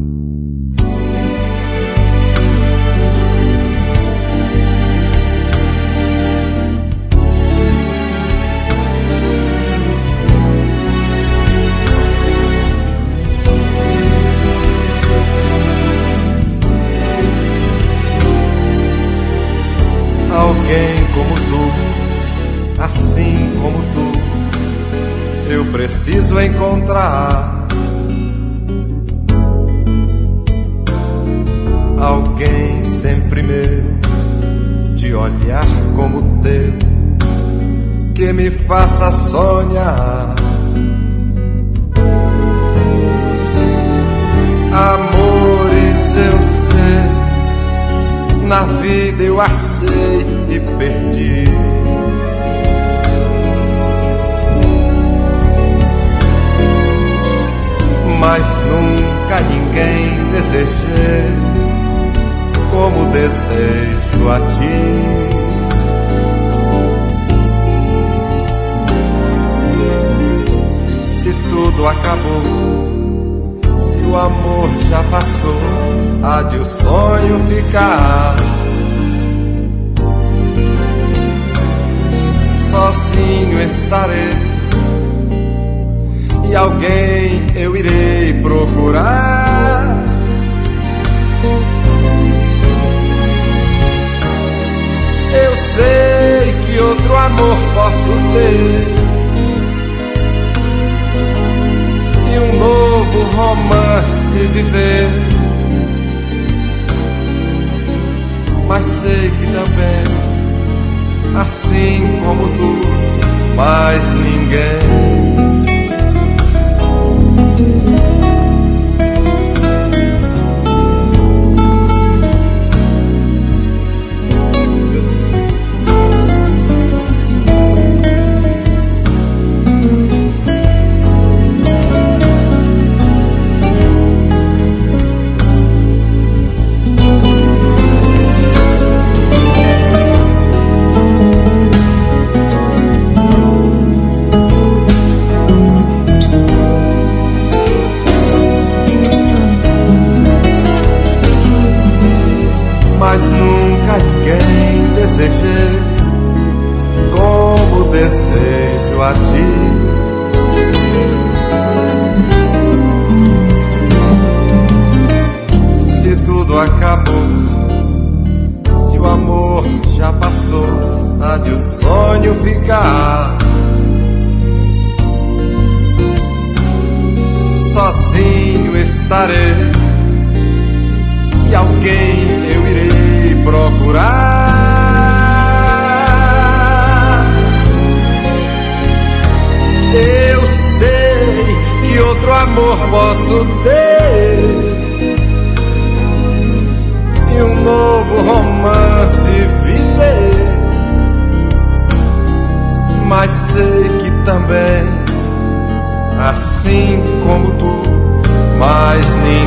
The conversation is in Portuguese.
Alguém como tu, assim como tu, eu preciso encontrar. Alguém sempre meu, de olhar como o teu, que me faça sonhar. Amores eu sei, na vida eu achei e perdi. Mas nunca ninguém desejei como desejo a ti. Se tudo acabou, se o amor já passou, há de o sonho ficar. Sozinho estarei e alguém eu irei procurar. Eu sei que outro amor posso ter e um novo romance viver. Mas sei que também, assim como tu, mais ninguém. Mas nunca ninguém desejei como desejo a ti. Se tudo acabou, se o amor já passou, há de o sonho ficar. Sozinho estarei e alguém eu irei procurar. Eu sei que outro amor posso ter e um novo romance viver. Mas sei que também, assim como tu, mais ninguém.